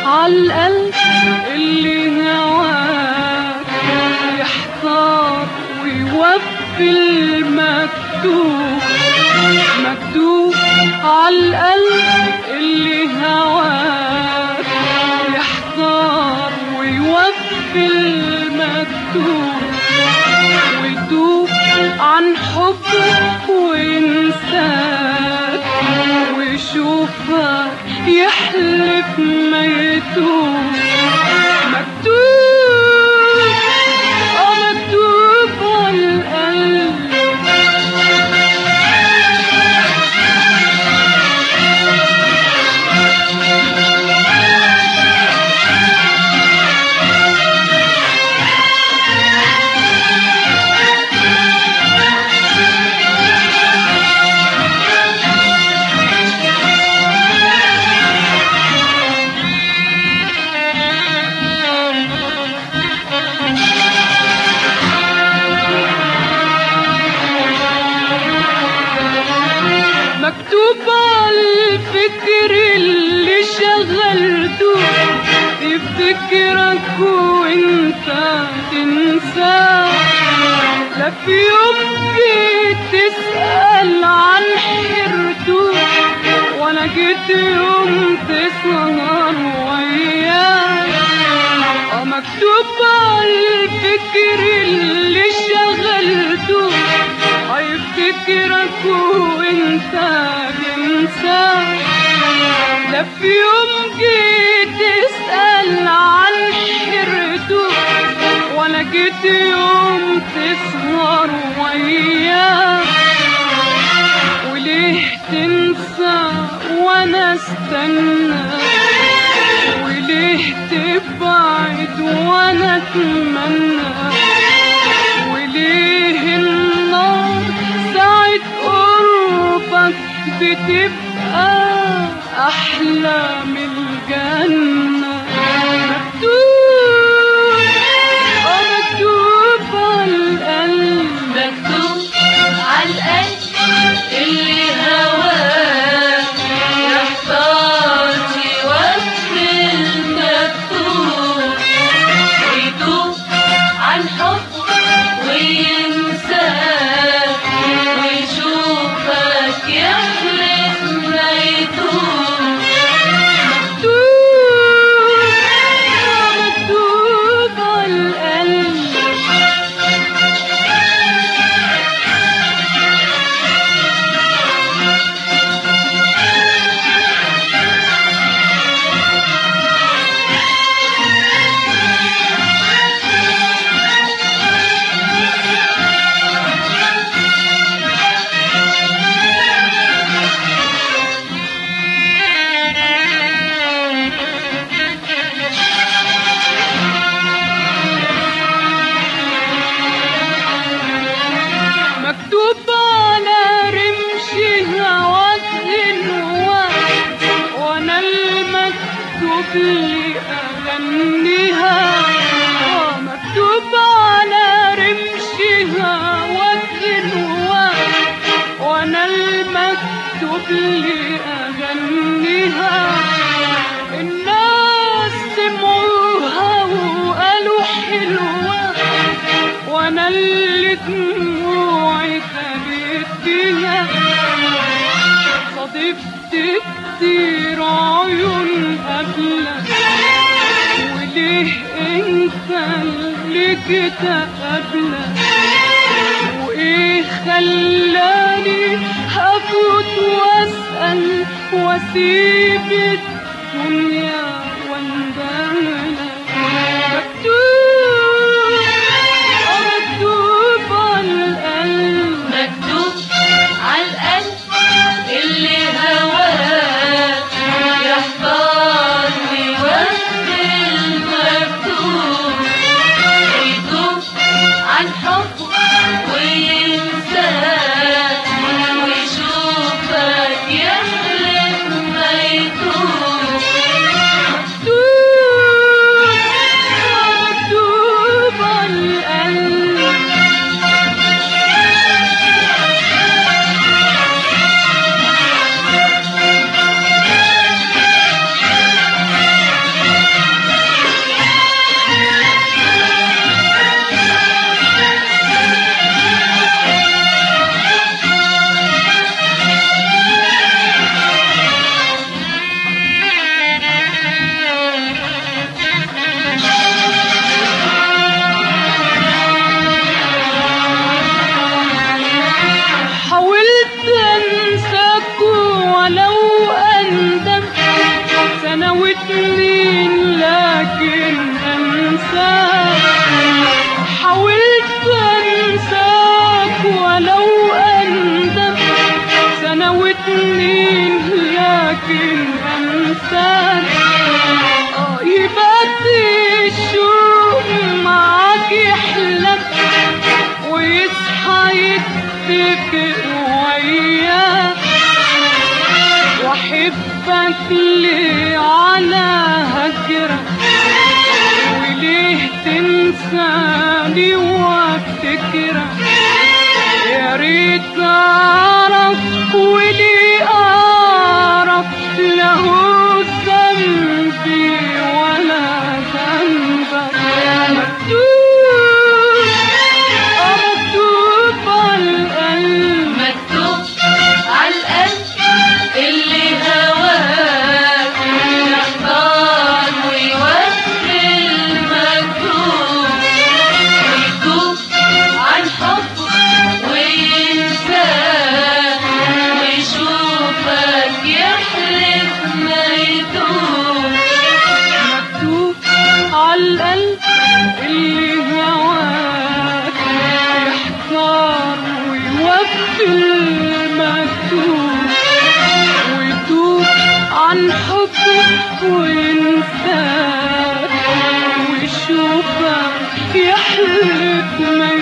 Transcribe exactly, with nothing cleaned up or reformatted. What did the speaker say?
عالقلب اللي هواك يحتار ويوفي المكتوب، مكتوب عالقلب اللي هواك يحتار ويوفي المكتوب، ويتوب عن حبك وينساك ويشوفك يحلف ما يتوب، مكتوب اه مكتوب عالقلب. مكتوب عالفكر اللي شغلته يفتكرك وانت تنساه، لا في يوم جيت تسأل عن حيرته ولا جيت يوم تسهر وياه. اه مكتوب عالفكر اللي شغلته هيفتكرك وانت تنساه، لا في يوم جيت تسأل عن حيرته ولا جيت يوم تسهر وياه. وليه تنسى وانا استنى، وليه تبعد وانا اتمنى، وليه النار ساعة قربك بتبقى أحلى من الجنة. مكتوب اه مكتوب عالقلب، مكتوب عالقلب اللي هواك يحتار يوفي المكتوب، ويتوب عن حبك وينساك ويشوفك يحلف ما يتوب، مكتوب اه مكتوب عالقلب. مكتوب على رمش هواك النواك وانا المكتوب لي اغنيها. اه مكتوب على رمش هواك النواك وانا المكتوب لي اغنيها. الناس سمعوها وقالوا حلوة وانا اللي دموعي خدت بيها. صادفت كتير عيون قبلك وليه انت اللي كده قبلك، وايه خلاني هفوت واسأل واسيب الدنيا واندهلك. مكتوب اه مكتوب عالقلب، مكتوب عالقلب اللي هواك يحتار ويوفي المكتوب، ويتوب عن حبك وينساك ويشوفك يحلف ما يتوب، انساك، حاولت انساك ولو اندم سنة واتنين لكن انساك. اه يبات الشوق معاك يحلم ويصحى يتفق وياك، واحبك ليه على هجرك وليه تنساني وافتكرك. يا ريت اعرف وليه اعرف له ذنبي ولا ذنبك. مكتوب مكتوب عالقلب، مكتوب عالقلب اللي هواك يحضر ويوفي المكتوب، ويتوب عن حبك وينساك ويشوفك يحلف ما يتوب. مكتوب عالقلب اللي هواك يحتار ويوفي المكتوب، ويتوب عن حبك وينساك ويشوفك يحلف ما